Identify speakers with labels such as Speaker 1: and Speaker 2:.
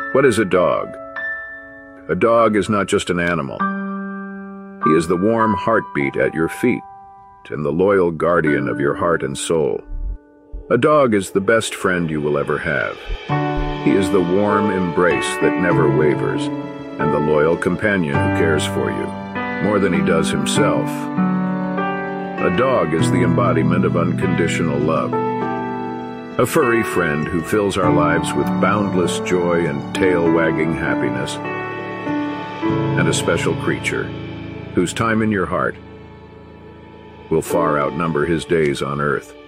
Speaker 1: What is a dog? A dog is not just an animal. He is the warm heartbeat at your feet and the loyal guardian of your heart and soul. A dog is the best friend you will ever have. He is the warm embrace that never wavers and the loyal companion who cares for you more than he does himself. A dog is the embodiment of unconditional love. A furry friend who fills our lives with boundless joy and tail-wagging happiness. And a special creature whose time in your heart will far outnumber his days on earth.